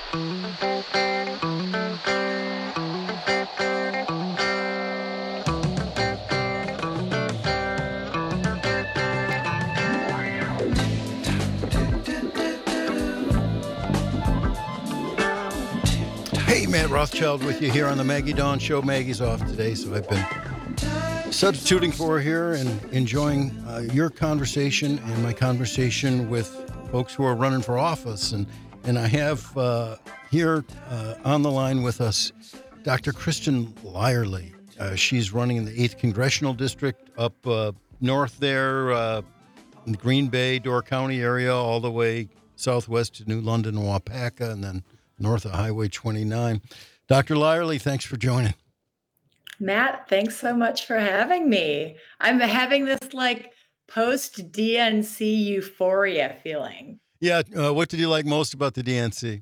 Hey, Matt Rothschild with you here on the Maggie Dawn Show. Maggie's off today, so I've been substituting for her here and enjoying your conversation and my conversation with folks who are running for office. And I have here on the line with us Dr. Kristen Lyerly. She's running in the 8th Congressional District up north there in the Green Bay, Door County area, all the way southwest to New London and Waupaca, and then north of Highway 29. Dr. Lyerly, thanks for joining. Matt, thanks so much for having me. I'm having this post DNC euphoria feeling. Yeah. What did you like most about the DNC?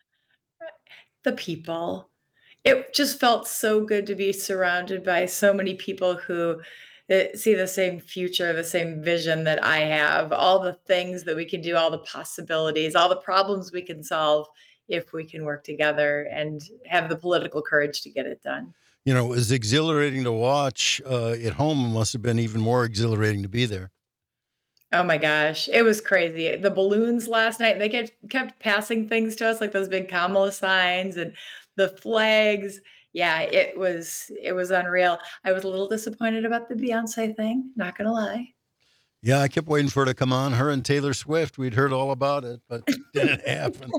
The people. It just felt so good to be surrounded by so many people who see the same future, the same vision that I have, all the things that we can do, all the possibilities, all the problems we can solve if we can work together and have the political courage to get it done. You know, it was exhilarating to watch at home. It must have been even more exhilarating to be there. Oh my gosh, it was crazy. The balloons last night, they kept passing things to us, like those big Kamala signs and the flags. Yeah, it was unreal. I was a little disappointed about the Beyonce thing, not gonna lie. Yeah, I kept waiting for her to come on. Her and Taylor Swift, we'd heard all about it, but it didn't happen.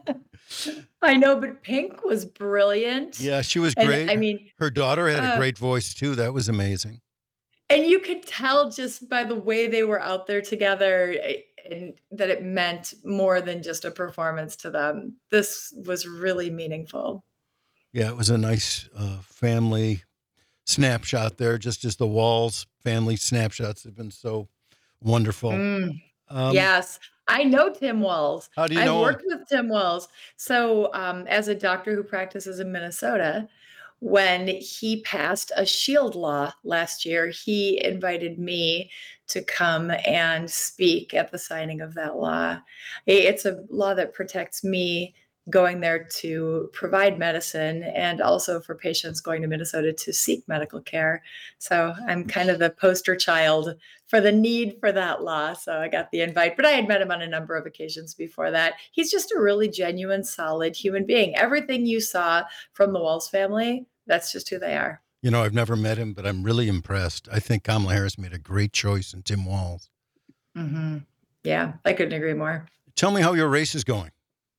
I know, but Pink was brilliant. Yeah, she was And great. I mean, Her daughter had a great voice, too. That was amazing. and you could tell just by the way they were out there together and that it meant more than just a performance to them. This was really meaningful. Yeah, it was a nice family snapshot there, just as the Walls family snapshots have been so wonderful. Yes, I know Tim Walz. How do you I've know him? worked with Tim Walz. So, as a doctor who practices in Minnesota, when he passed a shield law last year, he invited me to come and speak at the signing of that law. It's a law that protects me going there to provide medicine and also for patients going to Minnesota to seek medical care. So I'm kind of the poster child for the need for that law. So I got the invite, but I had met him on a number of occasions before that. He's just a really genuine, solid human being. Everything you saw from the Walz family, that's just who they are. You know, I've never met him, but I'm really impressed. I think Kamala Harris made a great choice in Tim Walz. Mm-hmm. Yeah, I couldn't agree more. Tell me how your race is going.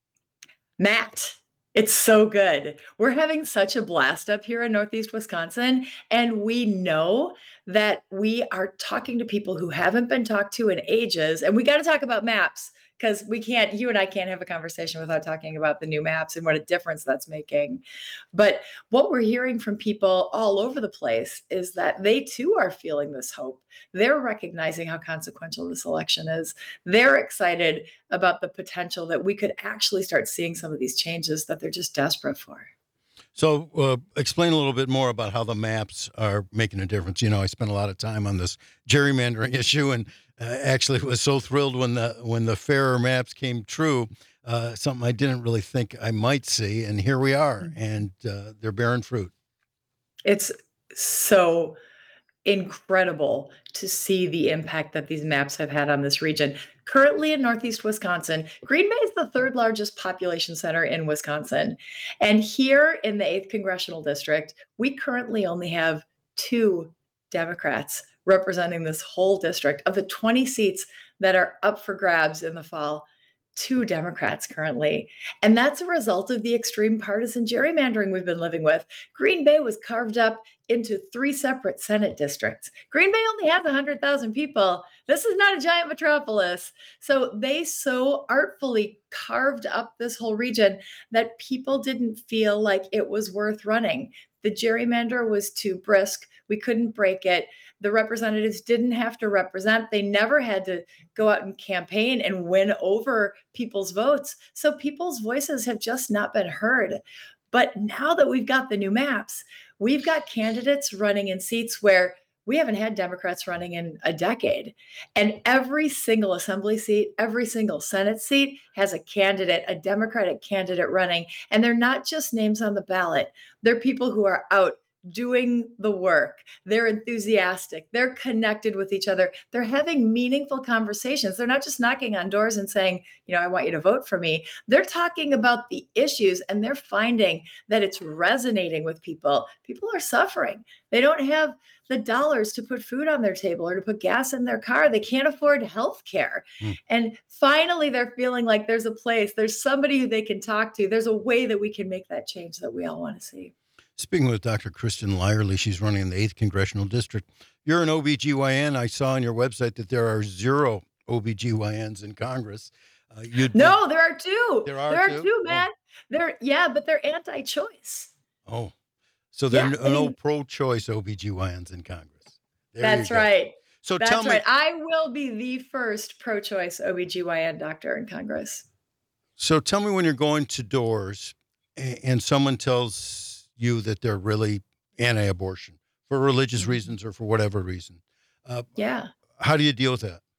Matt, it's so good. We're having such a blast up here in Northeast Wisconsin, and we know that we are talking to people who haven't been talked to in ages, and we got to talk about maps because you and I can't have a conversation without talking about the new maps and what a difference that's making. But what we're hearing from people all over the place is that they too are feeling this hope. They're recognizing how consequential this election is. They're excited about the potential that we could actually start seeing some of these changes that they're just desperate for. So explain a little bit more about how the maps are making a difference. You know, I spent a lot of time on this gerrymandering issue and actually was so thrilled when the fairer maps came true, something I didn't really think I might see. And here we are, and they're bearing fruit. It's so incredible to see the impact that these maps have had on this region. Currently in Northeast Wisconsin, Green Bay is the third largest population center in Wisconsin. And here in the 8th Congressional District, we currently only have 2 Democrats representing this whole district. Of the 20 seats that are up for grabs in the fall, 2 Democrats currently. And that's a result of the extreme partisan gerrymandering we've been living with. Green Bay was carved up into 3 separate Senate districts. Green Bay only has 100,000 people. This is not a giant metropolis. So they so artfully carved up this whole region that people didn't feel like it was worth running. The gerrymander was too brisk. We couldn't break it. The representatives didn't have to represent. They never had to go out and campaign and win over people's votes. So people's voices have just not been heard. But now that we've got the new maps, we've got candidates running in seats where we haven't had Democrats running in a decade. And every single assembly seat, every single Senate seat has a candidate, a Democratic candidate running. And they're not just names on the ballot, they're people who are out doing the work. They're enthusiastic. They're connected with each other. They're having meaningful conversations. They're not just knocking on doors and saying, I want you to vote for me. They're talking about the issues and they're finding that it's resonating with people. People are suffering. They don't have the dollars to put food on their table or to put gas in their car. They can't afford health care. And finally, they're feeling like there's a place, there's somebody who they can talk to. There's a way that we can make that change that we all want to see. Speaking with Dr. Kristen Lyerly, she's running in the 8th Congressional District. You're an OBGYN. I saw on your website that there are 0 OBGYNs in Congress. No, there are 2. There are two, Matt. But they're anti-choice. Oh, so there are no pro-choice OBGYNs in Congress. That's right. So tell me. I will be the first pro-choice OBGYN doctor in Congress. So tell me, when you're going to doors and someone tells you that they're really anti-abortion for religious reasons or for whatever reason. How do you deal with that?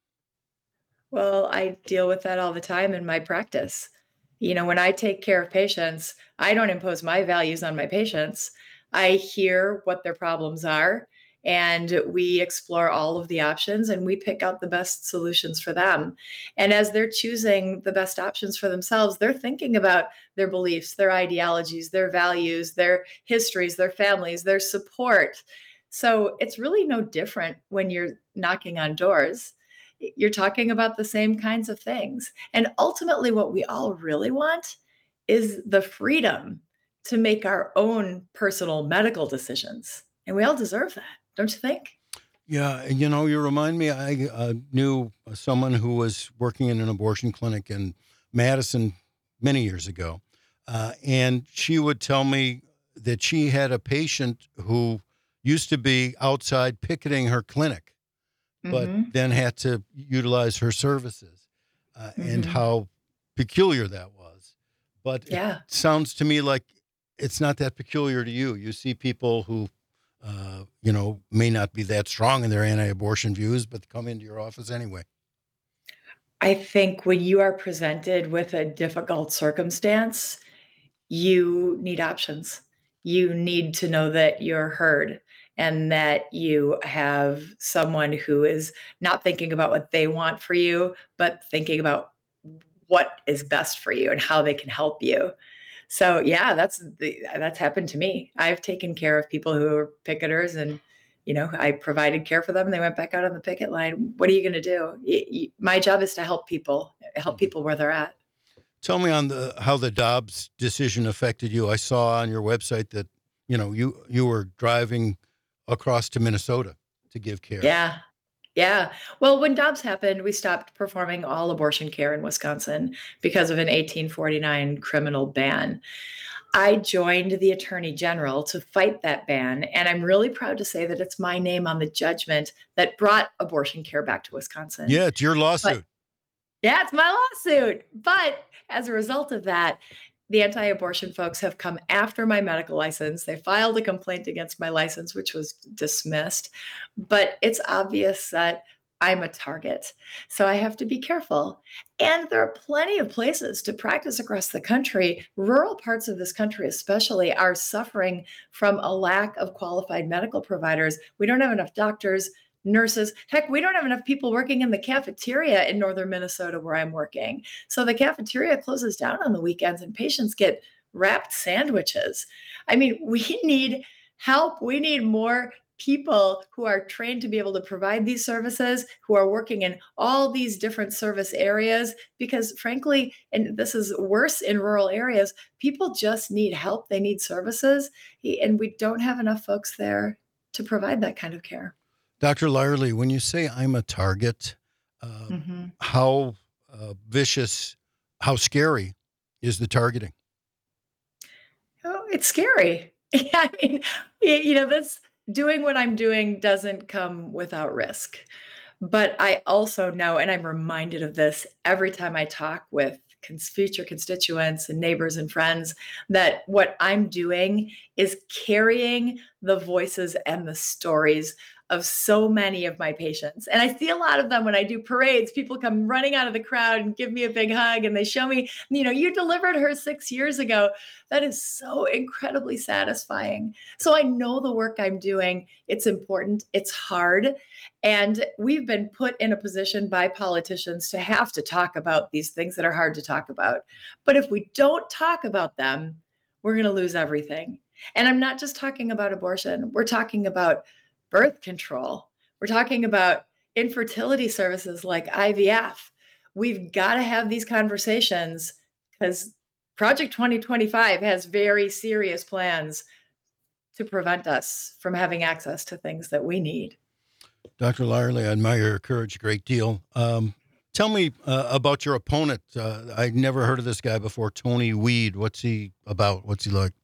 Well, I deal with that all the time in my practice. When I take care of patients, I don't impose my values on my patients. I hear what their problems are, and we explore all of the options and we pick out the best solutions for them. And as they're choosing the best options for themselves, they're thinking about their beliefs, their ideologies, their values, their histories, their families, their support. So it's really no different when you're knocking on doors. You're talking about the same kinds of things. And ultimately, what we all really want is the freedom to make our own personal medical decisions. And we all deserve that. Don't you think? Yeah. You remind me, I knew someone who was working in an abortion clinic in Madison many years ago. And she would tell me that she had a patient who used to be outside picketing her clinic, but then had to utilize her services, and how peculiar that was. But it sounds to me like it's not that peculiar to you. You see people who may not be that strong in their anti-abortion views, but come into your office anyway. I think when you are presented with a difficult circumstance, you need options. You need to know that you're heard and that you have someone who is not thinking about what they want for you, but thinking about what is best for you and how they can help you. So that's happened to me. I've taken care of people who are picketers, and I provided care for them, and they went back out on the picket line. What are you going to do? My job is to help people where they're at. Tell me on how the Dobbs decision affected you. I saw on your website that you were driving across to Minnesota to give care. Yeah. Well, when Dobbs happened, we stopped performing all abortion care in Wisconsin because of an 1849 criminal ban. I joined the Attorney General to fight that ban, and I'm really proud to say that it's my name on the judgment that brought abortion care back to Wisconsin. Yeah, it's your lawsuit. It's my lawsuit. But as a result of that, the anti-abortion folks have come after my medical license. They filed a complaint against my license, which was dismissed. But it's obvious that I'm a target. So I have to be careful. And there are plenty of places to practice across the country. Rural parts of this country especially are suffering from a lack of qualified medical providers. We don't have enough doctors, nurses. Heck, we don't have enough people working in the cafeteria in northern Minnesota where I'm working. So the cafeteria closes down on the weekends and patients get wrapped sandwiches. I mean, we need help. We need more people who are trained to be able to provide these services, who are working in all these different service areas, because frankly, and this is worse in rural areas, people just need help. They need services, and we don't have enough folks there to provide that kind of care. Dr. Lyerly, when you say I'm a target, how vicious, how scary is the targeting? Oh, it's scary. I mean, that's doing what I'm doing doesn't come without risk. But I also know, and I'm reminded of this every time I talk with future constituents and neighbors and friends, that what I'm doing is carrying the voices and the stories of so many of my patients. And I see a lot of them when I do parades. People come running out of the crowd and give me a big hug, and they show me, you delivered her 6 years ago. That is so incredibly satisfying. So I know the work I'm doing, it's important, it's hard. And we've been put in a position by politicians to have to talk about these things that are hard to talk about. But if we don't talk about them, we're going to lose everything. And I'm not just talking about abortion. We're talking about birth control. We're talking about infertility services like IVF. We've got to have these conversations because Project 2025 has very serious plans to prevent us from having access to things that we need. Dr. Lyerly, I admire your courage a great deal. Tell me about your opponent. I'd never heard of this guy before, Tony Weed. What's he about? What's he like?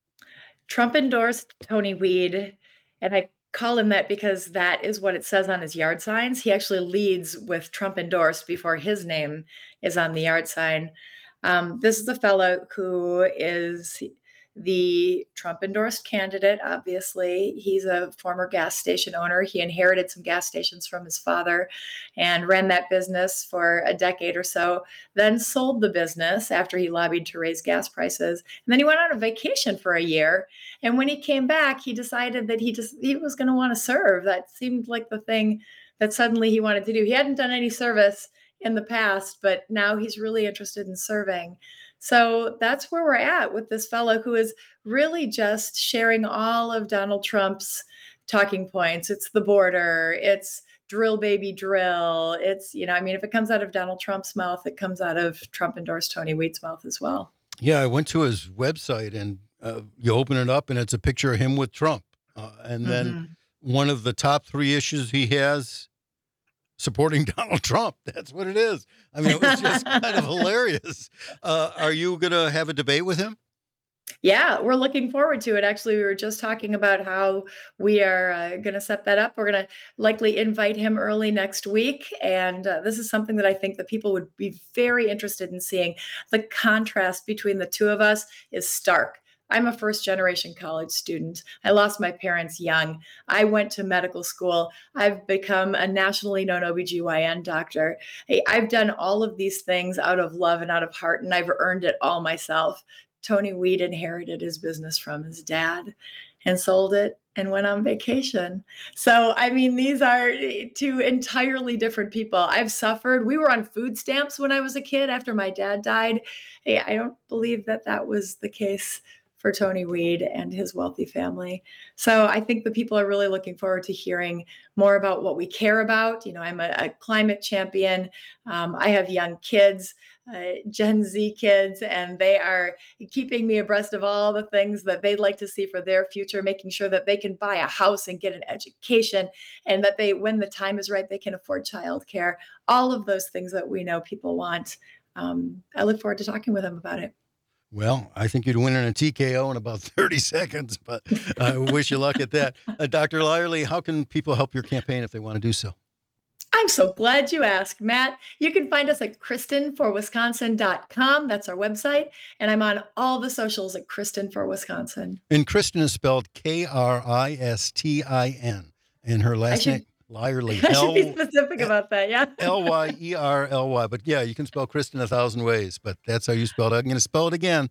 Trump endorsed Tony Weed, and I call him that because that is what it says on his yard signs. He actually leads with Trump endorsed before his name is on the yard sign. This is a fellow who is the Trump endorsed candidate. Obviously, he's a former gas station owner. He inherited some gas stations from his father and ran that business for a decade or so, then sold the business after he lobbied to raise gas prices. And then he went on a vacation for a year. And when he came back, he decided that he was going to want to serve. That seemed like the thing that suddenly he wanted to do. He hadn't done any service in the past, but now he's really interested in serving. So that's where we're at with this fellow who is really just sharing all of Donald Trump's talking points. It's the border, it's drill, baby, drill. It's, if it comes out of Donald Trump's mouth, it comes out of Trump endorsed Tony Weed's mouth as well. Yeah, I went to his website and you open it up and it's a picture of him with Trump. And then one of the top 3 issues he has, supporting Donald Trump. That's what it is. I mean, it was just kind of hilarious. Are you going to have a debate with him? Yeah, we're looking forward to it. Actually, we were just talking about how we are going to set that up. We're going to likely invite him early next week. And this is something that I think that people would be very interested in seeing. The contrast between the two of us is stark. I'm a first-generation college student. I lost my parents young. I went to medical school. I've become a nationally known OBGYN doctor. I've done all of these things out of love and out of heart, and I've earned it all myself. Tony Weed inherited his business from his dad and sold it and went on vacation. So, these are 2 entirely different people. I've suffered. We were on food stamps when I was a kid after my dad died. I don't believe that was the case for Tony Weed and his wealthy family. So I think the people are really looking forward to hearing more about what we care about. I'm a climate champion. I have young kids, Gen Z kids, and they are keeping me abreast of all the things that they'd like to see for their future, making sure that they can buy a house and get an education, and that when the time is right, they can afford childcare. All of those things that we know people want. I look forward to talking with them about it. Well, I think you'd win in a TKO in about 30 seconds, but I wish you luck at that. Dr. Lyerly, how can people help your campaign if they want to do so? I'm so glad you asked, Matt. You can find us at KristenForWisconsin.com. That's our website. And I'm on all the socials at Kristen for Wisconsin. And Kristen is spelled Kristin. And her last name, Lyerly. I should be specific about that, yeah. Lyerly. But yeah, you can spell Kristen 1,000 ways, but that's how you spell it. I'm going to spell it again,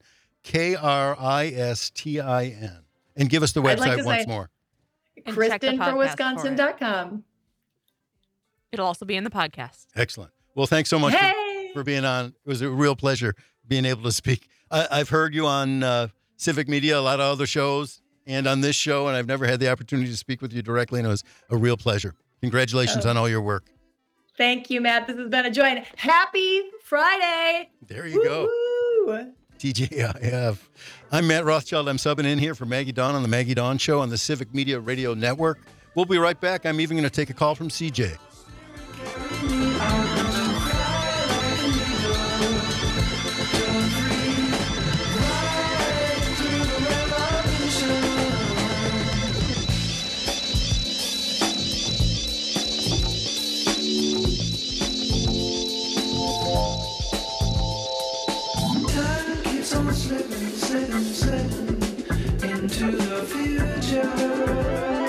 Kristin. And give us the website once more. KristenForWisconsin.com. It'll also be in the podcast. Excellent. Well, thanks so much for being on. It was a real pleasure being able to speak. I've heard you on Civic Media, a lot of other shows, and on this show, and I've never had the opportunity to speak with you directly, and it was a real pleasure. Congratulations on all your work. Thank you, Matt. This has been a joy. And happy Friday. There you go. TGIF. I'm Matt Rothschild. I'm subbing in here for Maggie Dawn on the Maggie Dawn Show on the Civic Media Radio Network. We'll be right back. I'm even going to take a call from CJ. Slipping into the future.